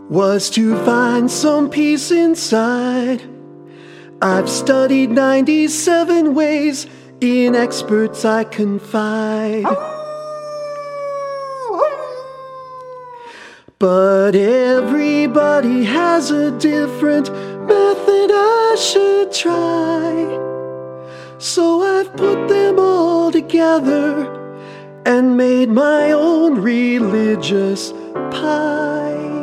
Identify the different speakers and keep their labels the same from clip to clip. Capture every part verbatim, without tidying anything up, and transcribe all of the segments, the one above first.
Speaker 1: was to find some peace inside. I've studied ninety-seven ways, in experts I confide. But everybody has a different method I should try. So I've put them all together and made my own religious pie.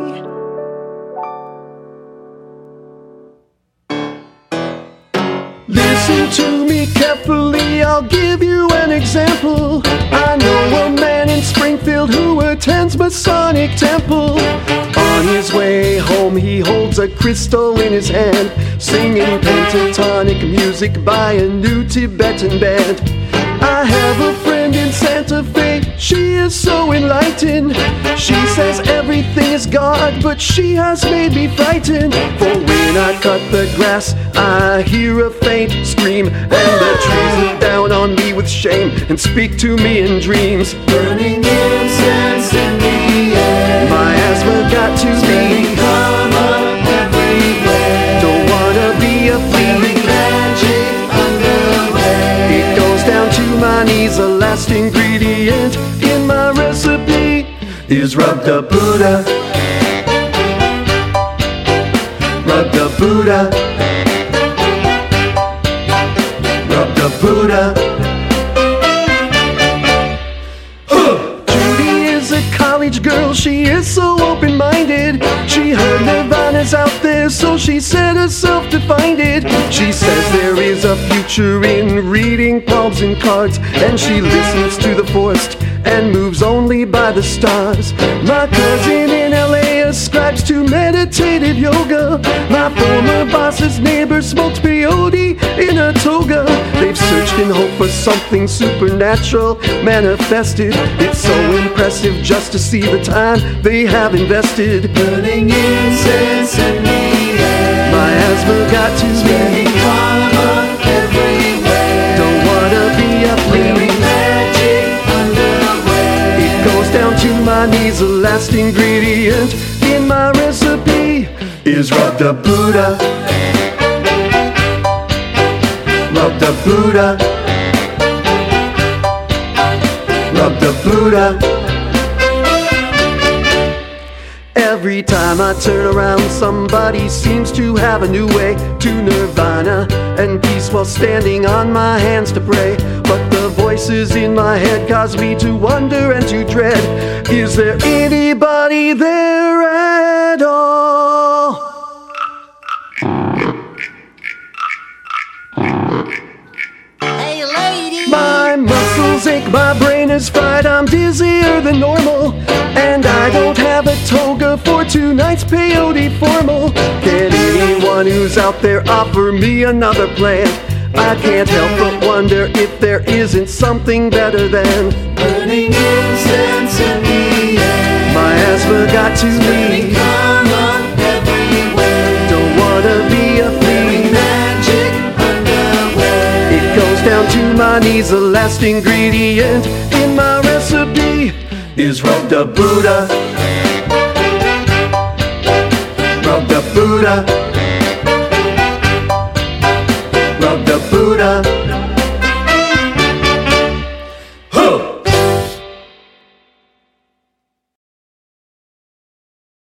Speaker 1: Listen to me carefully, I'll give you an example. I know a man in Springfield who attends Masonic Temple. On his way home he holds a crystal in his hand, singing pentatonic music by a new Tibetan band. I have a friend in Santa Fe, she is so enlightened. She says everything is God, but she has made me frightened. For when I cut the grass, I hear a faint scream, and the trees look down on me with shame and speak to me in dreams.
Speaker 2: Burning incense in the air,
Speaker 1: my asthma got to me.
Speaker 2: Come up everywhere.
Speaker 1: Don't wanna be a flea.
Speaker 2: Magic underwear.
Speaker 1: It goes down to my knees. The last ingredient in my recipe is rubbed up Buddha. Rubbed up Buddha. Rubbed up Buddha. Judy is a college girl, she is so open-minded. She heard Nirvana's out there, so she set herself to find it. She says there is a future in reading palms and cards, and she listens to the forest and moves only by the stars. My cousin in L A ascribes to meditative yoga. My former boss's neighbor smokes peyote in a toga. They've searched in hope for something supernatural manifested. It's so impressive just to see the time they have invested.
Speaker 2: Burning incense in the air,
Speaker 1: my asthma got to me.
Speaker 2: Come up everywhere.
Speaker 1: Don't wanna be a flea.
Speaker 2: Magic underwear.
Speaker 1: It goes down to my knees. The last ingredient in my recipe is rubbed up Buddha. Rubbed up Buddha. Rubbed up Buddha. Every time I turn around, somebody seems to have a new way to nirvana and peace while standing on my hands to pray. But the voices in my head cause me to wonder and to dread. Is there anybody there at all?
Speaker 2: Hey lady,
Speaker 1: my muscles ache, my brain is fried, I'm dizzier than normal, and I don't have a toga for tonight's peyote formal. Can anyone who's out there offer me another plan? I can't help but wonder if there isn't something better than
Speaker 2: burning incense in the air.
Speaker 1: My asthma got to me.
Speaker 2: Come up everywhere.
Speaker 1: Don't wanna be a flea.
Speaker 2: Magic underwear.
Speaker 1: It goes down to my knees. The last ingredient in my recipe is rubbed up Buddha. Rubbed up Buddha. Rubbed up Buddha.